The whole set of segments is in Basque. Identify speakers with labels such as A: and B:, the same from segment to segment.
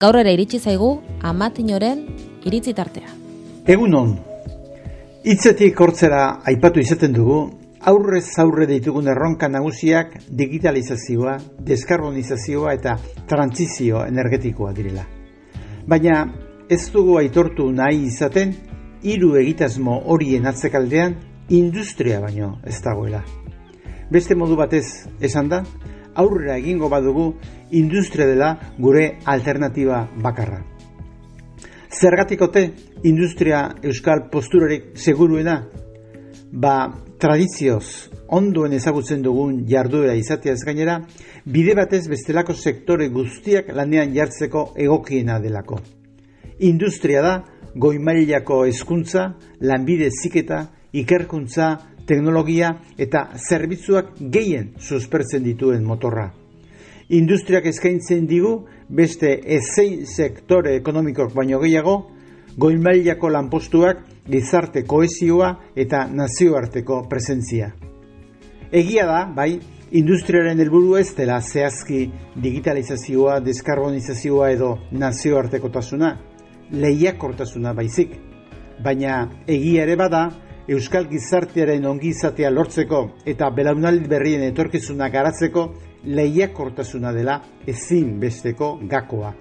A: Gaur ere iritsi zaigu Amatinoren iritzi tartea.
B: Egunon, hitzetik hortzera aipatu izaten dugu, aurrez aurre ditugun erronka nagusiak digitalizazioa, deskarbonizazioa eta trantsizio energetikoa direla. Baina ez dugu aitortu nahi izaten, hiru egitasmo horien atzekaldean industria baino ez dagoela. Beste modu batez esan da, aurrera egingo badugu industria dela gure alternatiba bakarra. Zergatikote industria euskal posturarik seguruena? Tradizioz ondoen ezagutzen dugun jarduera izateaz gainera, bide batez bestelako sektore guztiak lanean jartzeko egokiena delako. Industria da goi mailako hezkuntza, lanbide heziketa, ikerkuntza, teknologia eta zerbitzuak gehien suspertzen dituen motorra. Industriak eskaintzen digu beste ezein sektore ekonomikok baino gehiago, goi mailako lanpostuak, gizarte kohesioa eta nazioarteko presentzia. Egia da, bai, industriaren helburua ez dela zehazki digitalizazioa, deskarbonizazioa edo nazioartekotasuna, lehiakortasuna baizik. Baina egia ere bada, euskal gizartearen ongizatea lortzeko eta belaunaldi berrien etorkizuna garatzeko lehiakortasuna dela ezin besteko gakoa.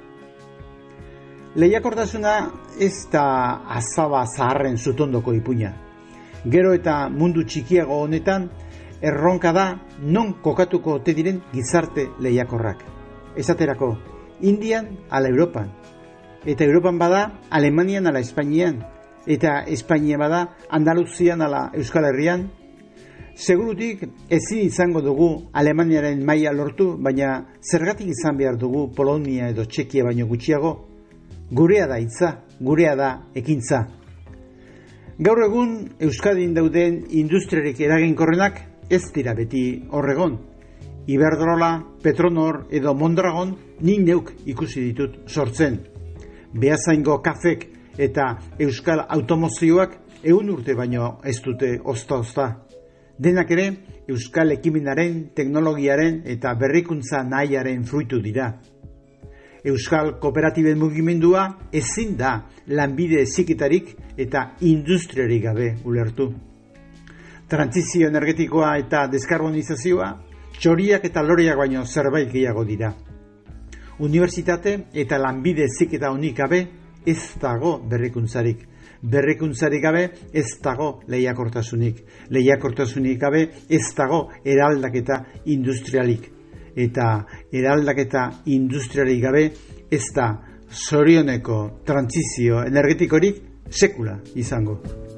B: Lehiakortasuna ez da azaba zaharren zutondoko ipuina. Gero eta mundu txikiago honetan, erronka da non kokatuko ote diren gizarte lehiakorrak. Esaterako, Indian ala Europan, eta Europan bada Alemanian ala Espainian, eta Espainia bada Andaluzian ala Euskal Herrian. Segurutik ezin izango dugu Alemaniaren maila lortu, baina zergatik izan behar dugu Polonia edo Txekia baino gutxiago? Gurea da hitza, gurea da ekintza. Gaur egun Euskadin dauden industriarik eraginkorrenak ez dira beti horregon. Iberdrola, Petronor edo Mondragon nik neuk ikusi ditut sortzen. Beasaingo kafek eta euskal automozioak 100 urte baino ez dute ozta-ozta. Denak ere euskal ekimenaren, teknologiaren eta berrikuntza nahiaren fruitu dira. Euskal kooperatiben mugimendua ezin da lanbide heziketarik eta industriarik gabe ulertu. Trantsizio energetikoa eta deskarbonizazioa txoriak eta loreak baino zerbait gehiago dira. Unibertsitate eta lanbide heziketa honik gabe ez dago berrikuntzarik. Berrikuntzarik gabe ez dago lehiakortasunik. Lehiakortasunik gabe ez dago eraldaketa industrialik. Eta eraldaketa industrialik gabe ez da zorioneko trantsizio energetikorik sekula izango.